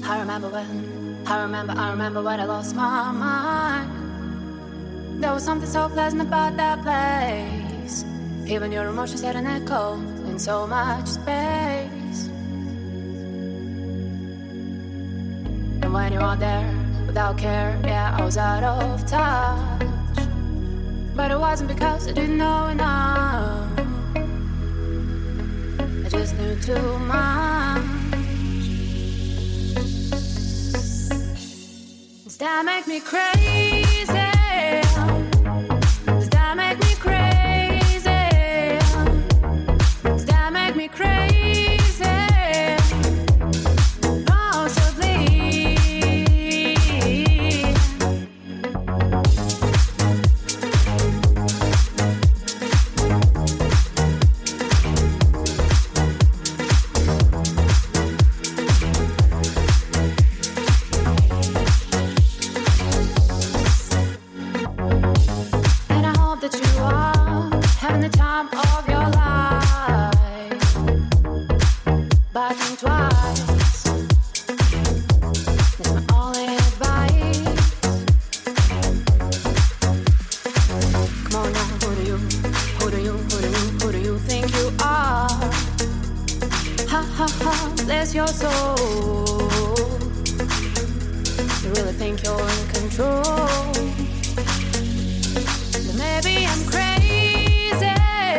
I remember when I lost my mind. There was something so pleasant about that place. Even your emotions had an echo in so much space. And when you are there, without care, yeah, I was out of touch. But it wasn't because I didn't know enough. I just knew too much. Does that make me crazy? Does that make me crazy? Does that make me crazy? Possibly. Bless your soul. You really think you're in control? But maybe I'm crazy.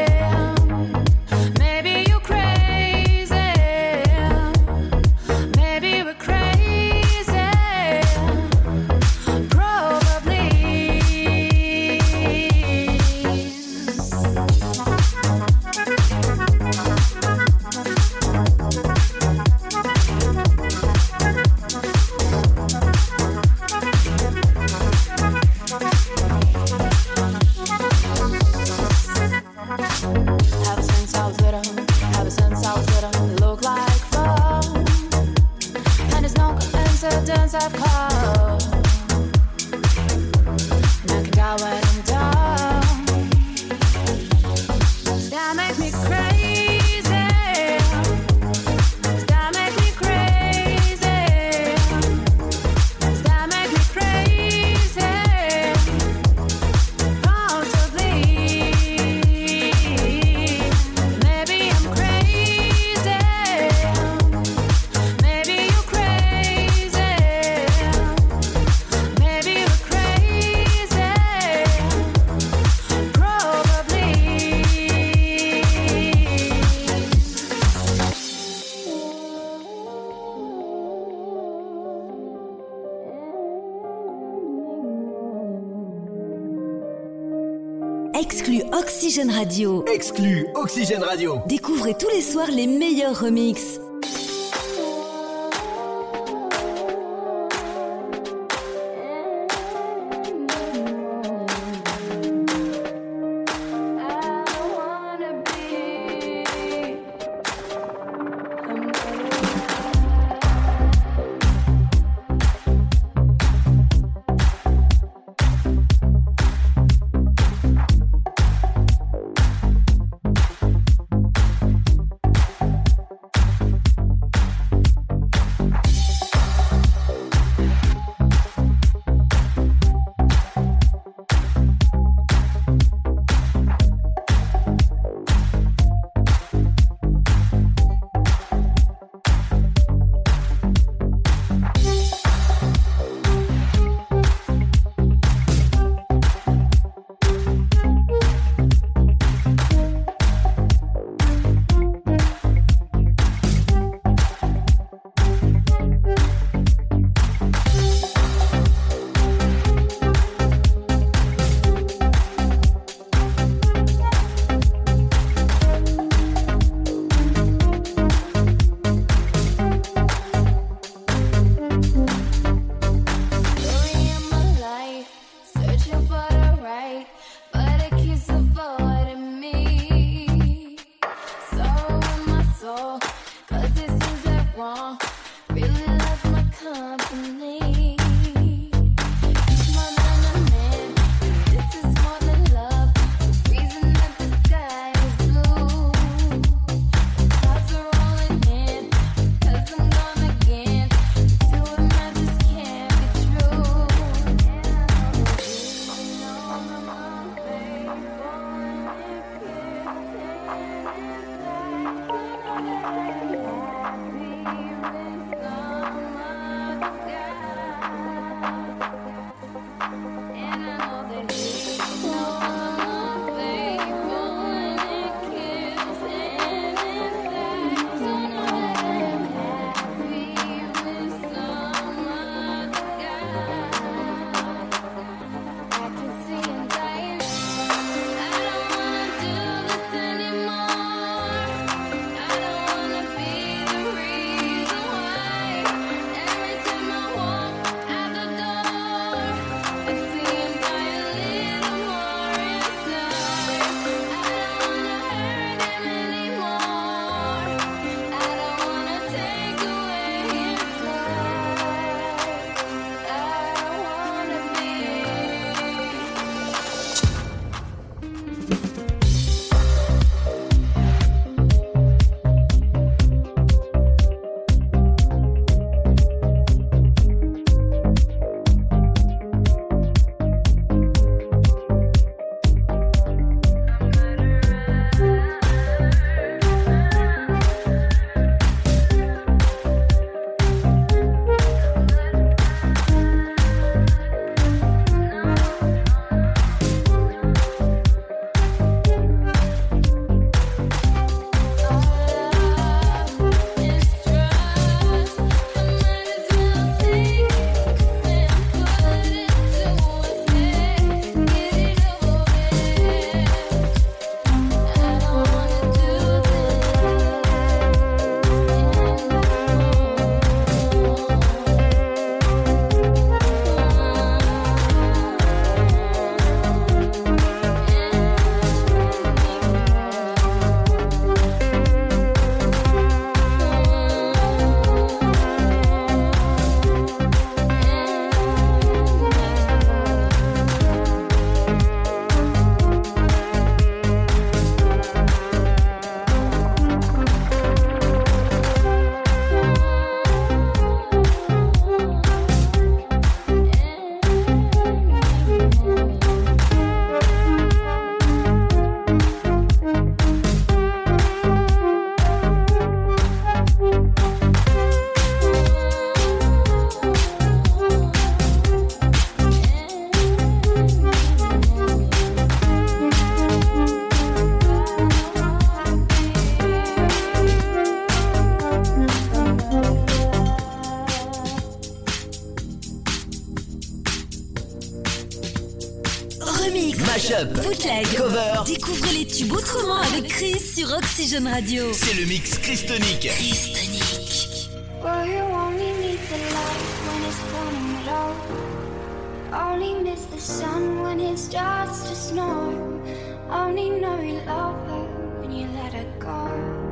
Maybe you're crazy. Maybe we're crazy. Probably. I've come, and I can die when I'm done. Does that make me crazy? Does that make me crazy? Does that make me crazy? Possibly. Maybe I'm crazy. Maybe you're crazy. Exclu Oxygène Radio. Exclu Oxygène Radio. Découvrez tous les soirs les meilleurs remixes. Mashup, Bootleg, cover. découvre les tubes autrement avec Chris sur Oxygène Radio. C'est le mix Chris Tonic. Chris Tonic. Well, you only need the light when it's burning low. Only miss the sun when it starts to snow. Only know you love her when you let her go.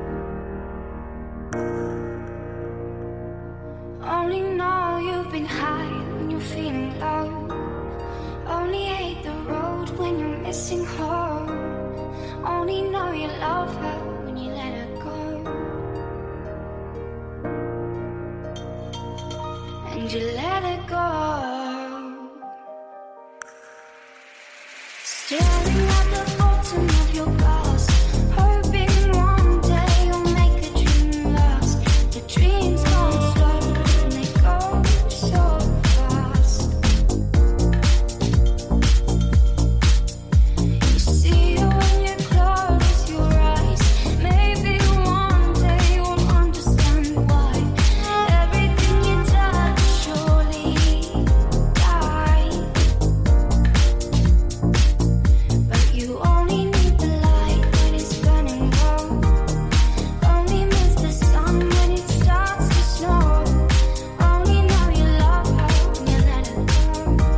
Only know you've been high when you're feeling low. Only hate the road when you're missing home. Only know you love her when you let her go. And you let her go. Staring at the bottom of your glass, hoping one day you'll make a dream last. The dreams come slow and they go so fast. You see it when you close your eyes. Maybe one day you'll understand why everything you touch surely die. But you only need the light when it's burning low. Only miss the sun when it starts to snow. Only know you love her when you let her go.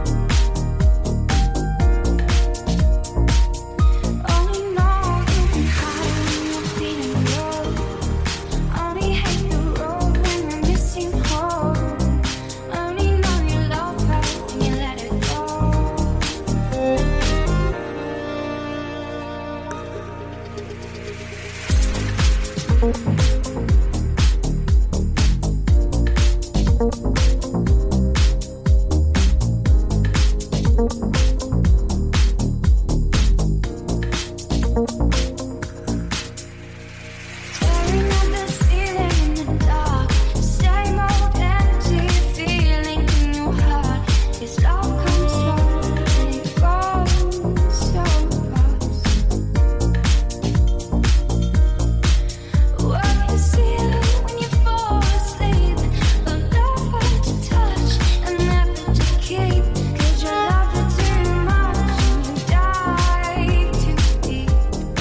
Only know you've been high when you're feeling low. Only hate the road when you're missing home. Only know you love her when you let her go. Staring at the ceiling in the dark, same old empty feeling in your heart. This love comes slow and it goes so fast. Well, you see it when you fall asleep, but never to touch and never to keep. 'Cause you love her too much and you dive too deep.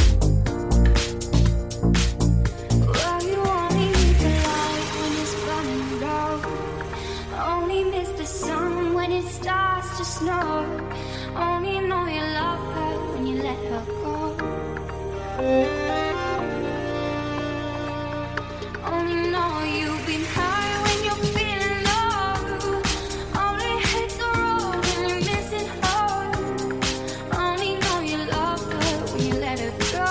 Well, you only need the light when it's burning low. Only miss the sun when it starts to snow. Only know you love her when you let her go. Only know you've been high when you're feeling low. Only hate the road when you're missing home. Only know you love her when you let her go.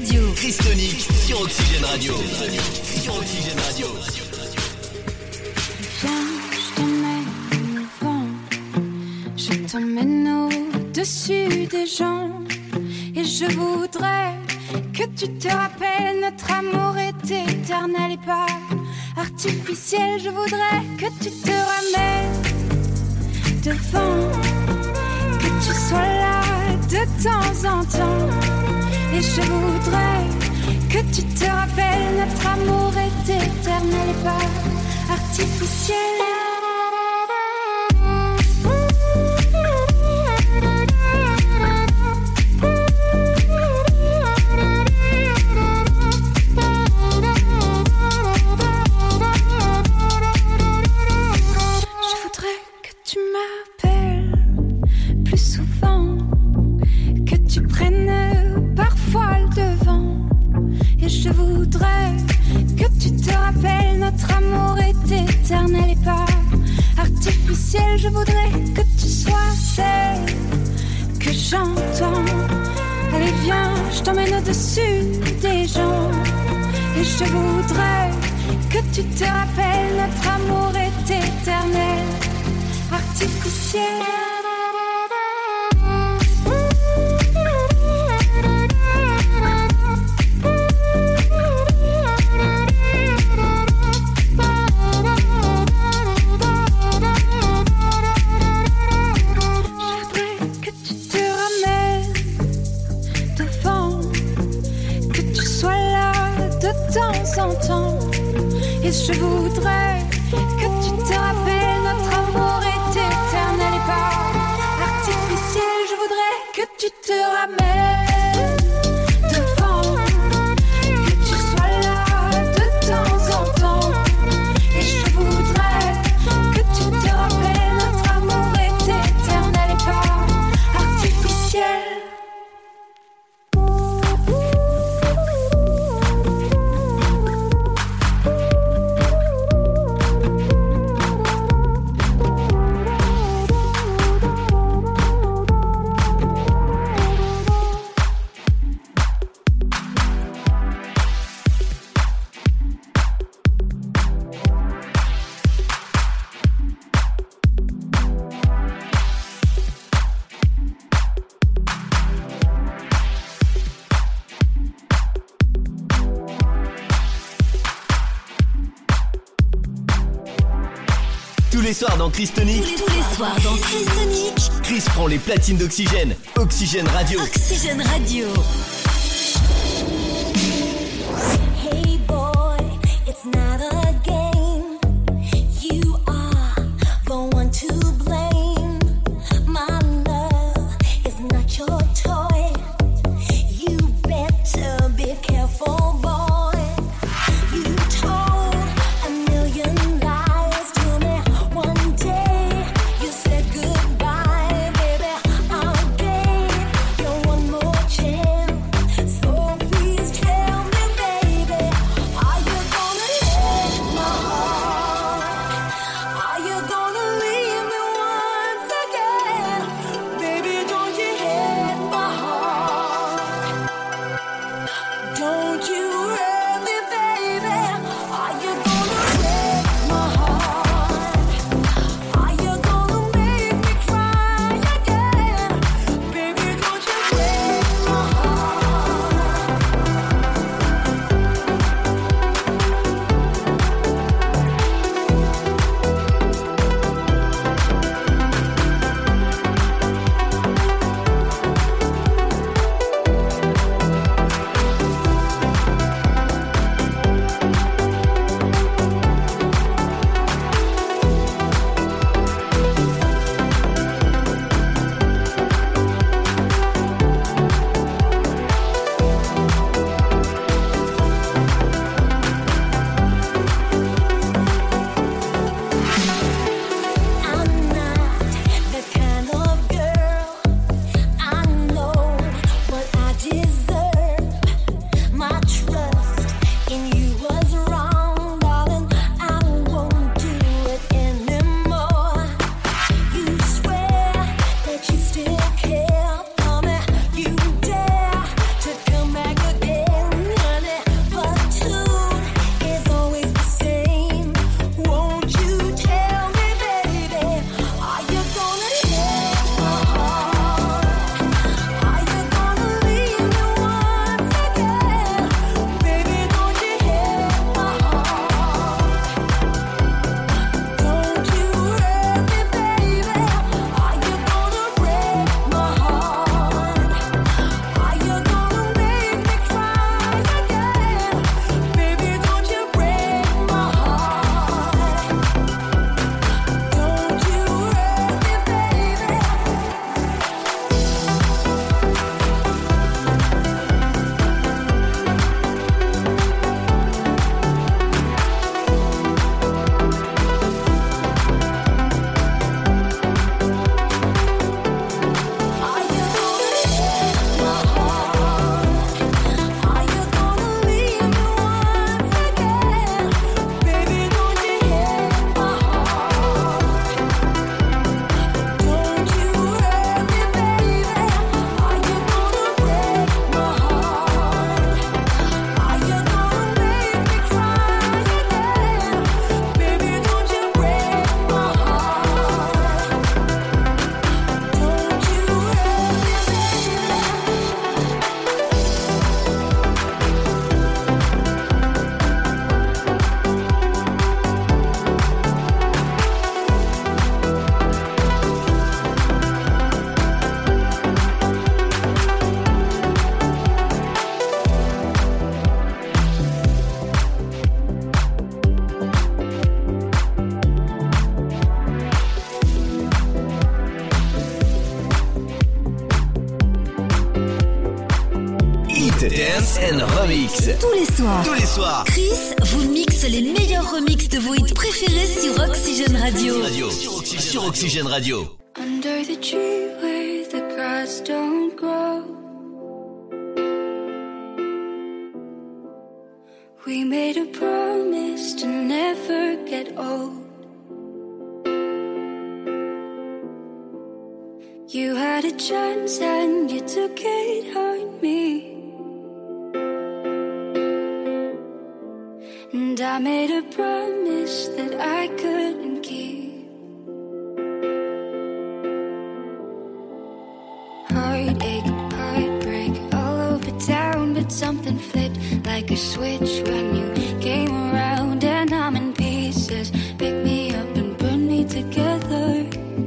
Radio. Chris Tonic sur Oxygène Radio. Sur Oxygène Radio. Viens, je t'emmène au vent. Je t'emmène au-dessus des gens. Et je voudrais que tu te rappelles, notre amour est éternel et pas artificiel. Je voudrais que tu te ramènes devant, que tu sois là de temps en temps. Et je voudrais que tu te rappelles, notre amour est éternel et pas artificiel. Notre amour est éternel et pas artificiel. Je voudrais que tu sois celle que j'entends. Allez viens, je t'emmène au-dessus des gens. Et je voudrais que tu te rappelles, notre amour est éternel, artificiel. Et je voudrais que tu te rappelles, notre amour est éternel et pas artificiel. Je voudrais que tu te ramènes devant, que tu sois là de temps en temps. Et je voudrais que tu te rappelles, notre amour est éternel et pas artificiel. Tous les soirs dans Chris Tonic. Tous les soirs dans Chris Tonic. Chris prend les platines d'Oxygène. Oxygène Radio. Oxygène Radio. Hey boy, it's not a game. You are the one to blame. My love is not your toy. You better be careful, boy. You told a million lies to me. One day you said goodbye, baby. I'll give you one more chance. Dance and Remix. Tous les soirs. Tous les soirs. Chris vous mixe les meilleurs remixes de vos hits préférés sur Oxygène Radio. Sur Oxygène Radio. Under the tree where the grass don't grow, we made a promise to never get old. You had a chance and you took it on me, and I made a promise that I couldn't keep. Heartache, heartbreak all over town, but something flipped like a switch when you came around, and I'm in pieces. Pick me up and put me together.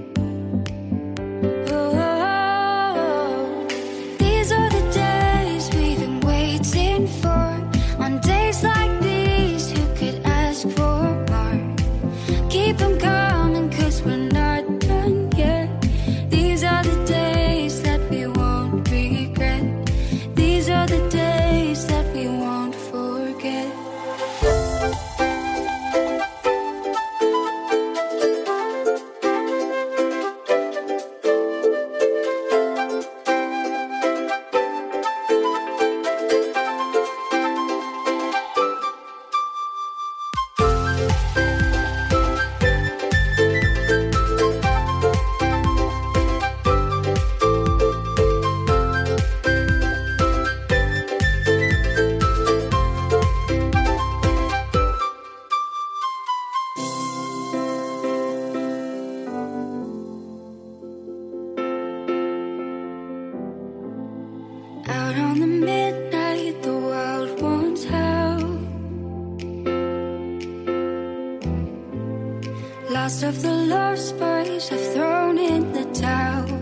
Last of the lost boys have thrown in the towel.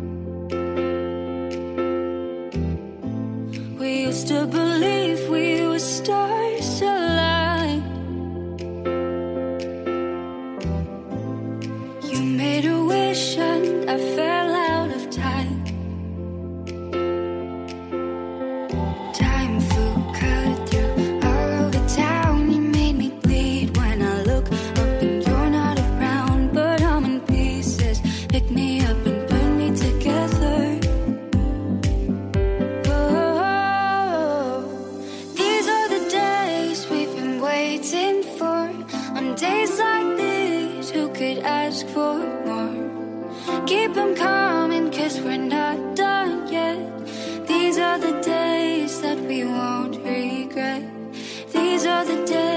We used to believe we were stars aligned. You made a wish and I fell out of time. Time flew cut through all over town. You made me bleed when I look up and you're not around, but I'm in pieces. Pick me up and put me together. Oh, these are the days we've been waiting for. On days like these, who could ask for more? Keep them coming, 'cause we're not done yet. These are the days that we won't regret. These are the days